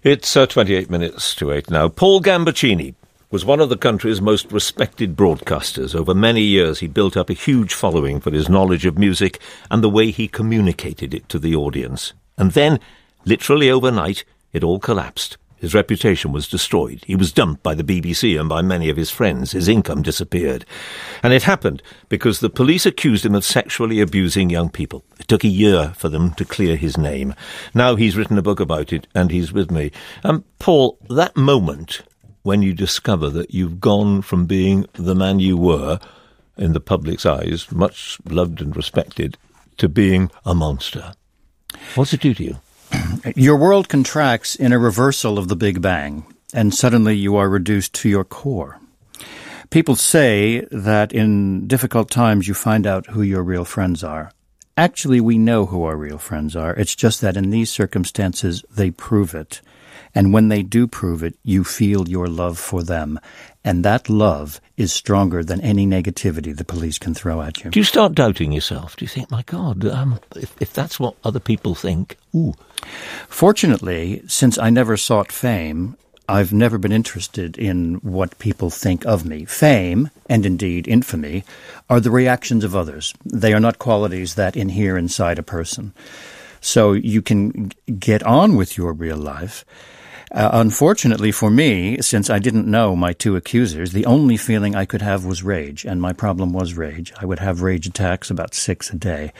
It's 28 minutes to 8 now. Paul Gambaccini was one of the country's most respected broadcasters. Over many years, he built up a huge following for his knowledge of music and the way he communicated it to the audience. And then, literally overnight, it all collapsed. His reputation was destroyed. He was dumped by the BBC and by many of his friends. His income disappeared. And it happened because the police accused him of sexually abusing young people. It took a year for them to clear his name. Now he's written a book about it, and he's with me. Paul, that moment when you discover that you've gone from being the man you were in the public's eyes, much loved and respected, to being a monster, what's it do to you? Your world contracts in a reversal of the Big Bang, and suddenly you are reduced to your core. People say that in difficult times you find out who your real friends are. Actually, we know who our real friends are. It's just that in these circumstances, they prove it. And when they do prove it, you feel your love for them. And that love is stronger than any negativity the police can throw at you. Do you start doubting yourself? Do you think, my God, if that's what other people think, ooh. Fortunately, since I never sought fame, I've never been interested in what people think of me. Fame, and indeed infamy, are the reactions of others. They are not qualities that inhere inside a person. So you can get on with your real life. Unfortunately for me, since I didn't know my two accusers, the only feeling I could have was rage, and my problem was rage. I would have rage attacks, about 6 a day.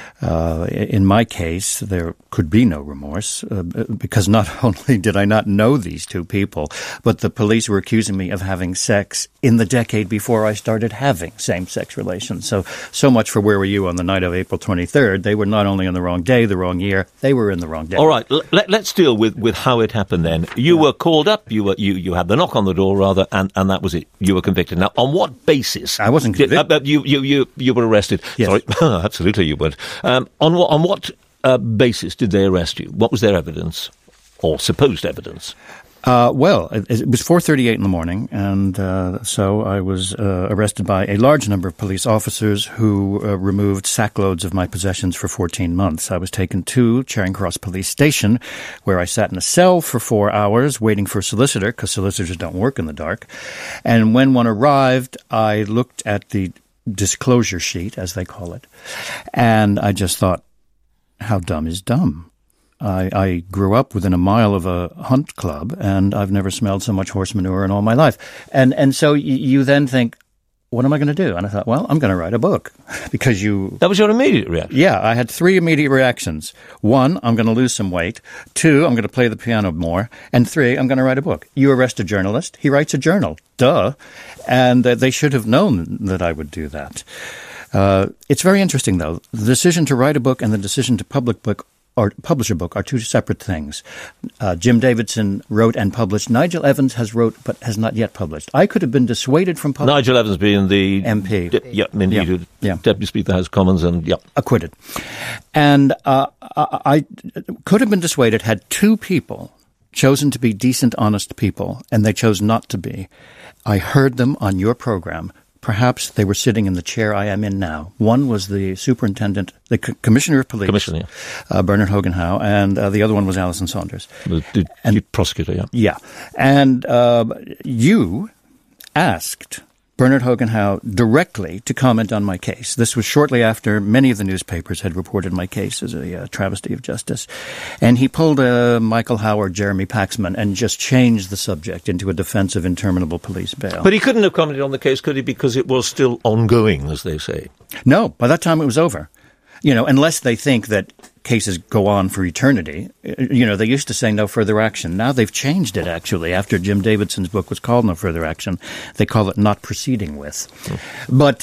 In my case, there could be no remorse, because not only did I not know these two people, but the police were accusing me of having sex in the decade before I started having same-sex relations. So much for where were you on the night of April 23rd. They were not only on the wrong day, the wrong year, they were in the wrong day. All right, let's deal with how it happened then. You were called up, you had the knock on the door, rather, and that was it. You were convicted. Now, on what basis? I wasn't convicted. You were arrested. Yes. Sorry, absolutely you were. On what basis did they arrest you? What was their evidence, or supposed evidence? Well, it was 4:38 in the morning, and so I was arrested by a large number of police officers who removed sackloads of my possessions for 14 months. I was taken to Charing Cross Police Station, where I sat in a cell for 4 hours waiting for a solicitor, because solicitors don't work in the dark. And when one arrived, I looked at the disclosure sheet, as they call it, and I just thought, how dumb is dumb? I grew up within a mile of a hunt club, and I've never smelled so much horse manure in all my life. And so you then think, what am I going to do? And I thought, well, I'm going to write a book. Because That was your immediate reaction? Yeah, I had 3 immediate reactions. 1, I'm going to lose some weight. 2, I'm going to play the piano more. And 3, I'm going to write a book. You arrest a journalist, he writes a journal. Duh. And they should have known that I would do that. It's very interesting, though. The decision to write a book and the decision to publish a book are two separate things. Jim Davidson wrote and published. Nigel Evans has wrote but has not yet published. I could have been dissuaded from publishing. Nigel Evans being the MP. Deputy Speaker of the House of Commons and acquitted. And I could have been dissuaded had 2 people chosen to be decent, honest people, and they chose not to be. I heard them on your program. Perhaps they were sitting in the chair I am in now. One was the superintendent, the commissioner of police, Bernard Hogan Howe, and the other one was Alison Saunders. The prosecutor, yeah. Yeah. And you asked Bernard Hogan Howe directly to comment on my case. This was shortly after many of the newspapers had reported my case as a travesty of justice. And he pulled Michael Howard, Jeremy Paxman, and just changed the subject into a defense of interminable police bail. But he couldn't have commented on the case, could he? Because it was still ongoing, as they say. No, by that time it was over. Unless they think that cases go on for eternity. They used to say no further action. Now they've changed it, actually. After Jim Davidson's book was called No Further Action, they call it Not Proceeding With. But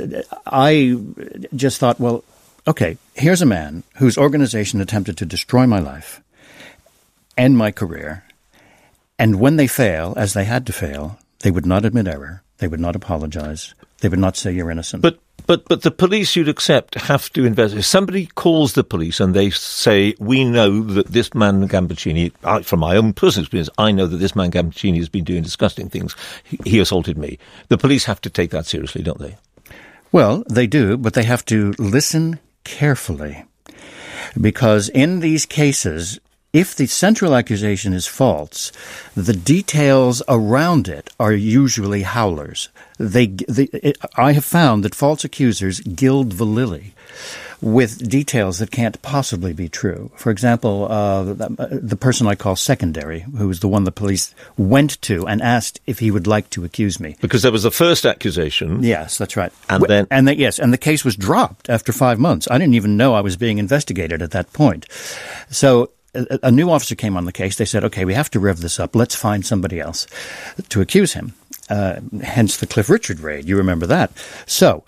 I just thought, well, okay, here's a man whose organization attempted to destroy my life, end my career, and when they fail, as they had to fail, they would not admit error. They would not apologize. They would not say you're innocent. But the police, you'd accept, have to investigate. If somebody calls the police and they say, we know that this man Gambaccini, from my own personal experience, I know that this man Gambaccini has been doing disgusting things. He assaulted me. The police have to take that seriously, don't they? Well, they do, but they have to listen carefully. Because in these cases, if the central accusation is false, the details around it are usually howlers. I have found that false accusers gild the lily with details that can't possibly be true. For example, the person I call secondary, who was the one the police went to and asked if he would like to accuse me. Because there was the first accusation. Yes, that's right. And the case was dropped after 5 months. I didn't even know I was being investigated at that point. So a new officer came on the case. They said, okay, we have to rev this up. Let's find somebody else to accuse him. Hence the Cliff Richard raid. You remember that. So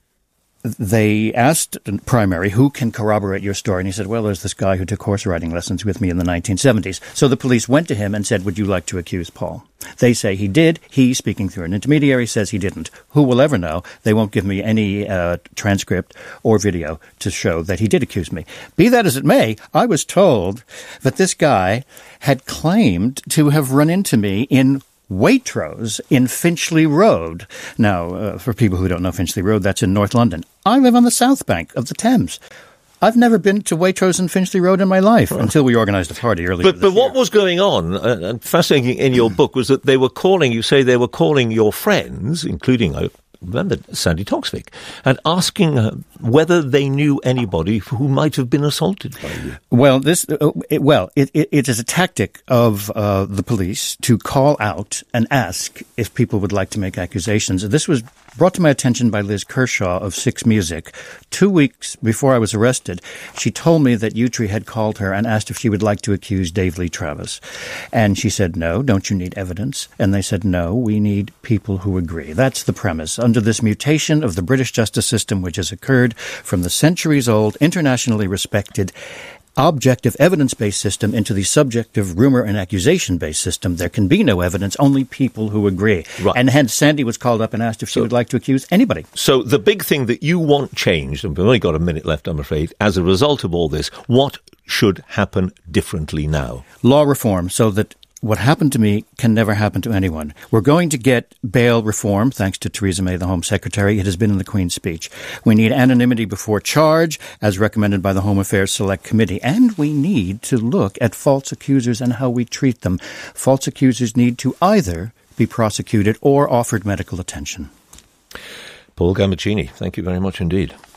they asked primary, who can corroborate your story? And he said, well, there's this guy who took horse riding lessons with me in the 1970s. So the police went to him and said, would you like to accuse Paul? They say he did. He, speaking through an intermediary, says he didn't. Who will ever know? They won't give me any transcript or video to show that he did accuse me. Be that as it may, I was told that this guy had claimed to have run into me in Waitrose in Finchley Road. Now, for people who don't know Finchley Road, that's in North London. I live on the south bank of the Thames. I've never been to Waitrose and Finchley Road in my life until we organised a party earlier this year. But what was going on, and fascinating in your book, was that they were calling your friends, including remember Sandy Toksvig, and asking whether they knew anybody who might have been assaulted by you. Well, it is a tactic of the police to call out and ask if people would like to make accusations. This was brought to my attention by Liz Kershaw of Six Music. 2 weeks before I was arrested, she told me that Utri had called her and asked if she would like to accuse Dave Lee Travis. And she said, no, don't you need evidence? And they said, no, we need people who agree. That's the premise. Under this mutation of the British justice system, which has occurred from the centuries-old, internationally respected, objective evidence-based system into the subjective rumor and accusation-based system, there can be no evidence, only people who agree. Right. And hence Sandy was called up and asked if she would like to accuse anybody. So the big thing that you want changed, and we've only got a minute left, I'm afraid, as a result of all this, what should happen differently now? Law reform, so that what happened to me can never happen to anyone. We're going to get bail reform, thanks to Theresa May, the Home Secretary. It has been in the Queen's speech. We need anonymity before charge, as recommended by the Home Affairs Select Committee. And we need to look at false accusers and how we treat them. False accusers need to either be prosecuted or offered medical attention. Paul Gambaccini, thank you very much indeed.